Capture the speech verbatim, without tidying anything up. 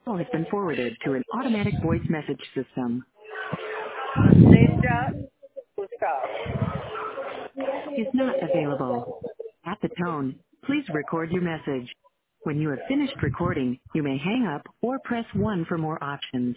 call has been forwarded to an automatic voice message system. Linda Gustav. Is not available. At the tone, please record your message. When you have finished recording, you may hang up or press one for more options.